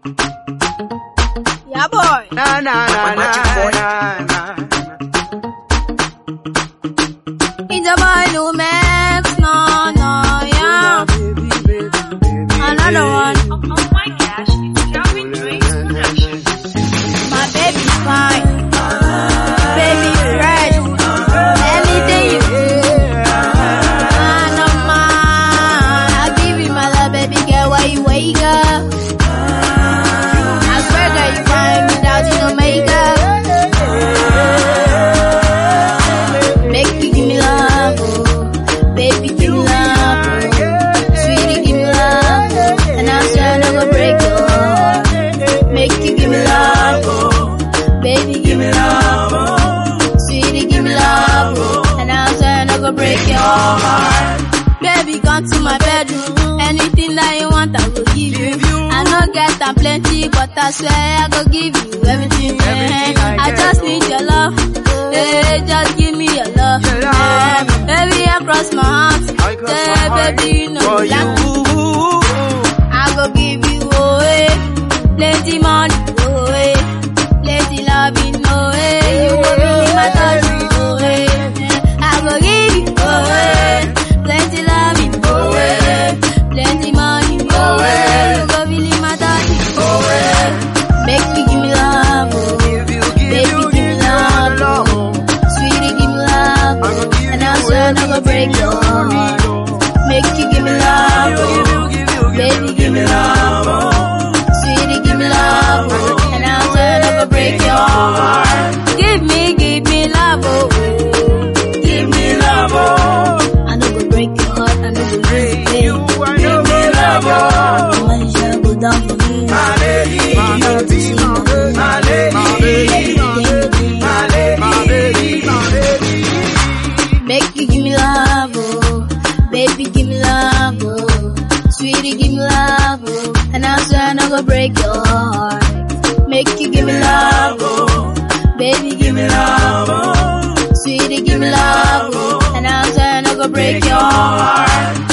Yeah, boy. Na na na na na. It's a boy who makes no, yeah. Another one. Oh my gosh, it's Calvin Drake's production. My baby's fine. Baby fresh. Anything you do. Man of mine. I'll give you my love, baby girl, while you wake up. I swear, girl, you find me without you no makeup. Make you give me love, oh. Baby, give me love, oh. Sweetie, give me love, oh. And I swear I'm not gonna break your heart. Make you give me love, oh. Baby, give me love, oh. Sweetie, give me love, oh. And I swear I'm not gonna break your heart. Baby, come to my bedroom. Anything that you want, I will give you. I know get them plenty, but I swear I go give you everything. I just need your love. Hey, just give me your love. Baby, across my heart. Hey, baby, you know me like I go give you away. Plenty money, away. Plenty loving, away. You go be my touch, away. I go give you away. Plenty loving, away. Plenty money, away. You go be my touch, away. Make me give me love, oh. Baby, give me love, oh. Sweetie, give me love, oh. And I swear I'm not gonna break your heart. Make you give me love, oh. Baby, give me love, oh. Sweetie, give me love, oh. And I swear I'm not gonna break your heart. Give me love, oh. Give me love, oh. I no go break your heart, I no go lose it. Give me love, oh. My shall go down for me. My lady, my baby, my lady, my baby. Make you give me love, oh. Baby, give me love, oh. Sweetie, give me love, oh. And I swear I'm not gonna break your heart. Make you give me love, oh. Baby, give me love, oh. Sweetie, give me love, oh. And I swear I'm not gonna break your heart.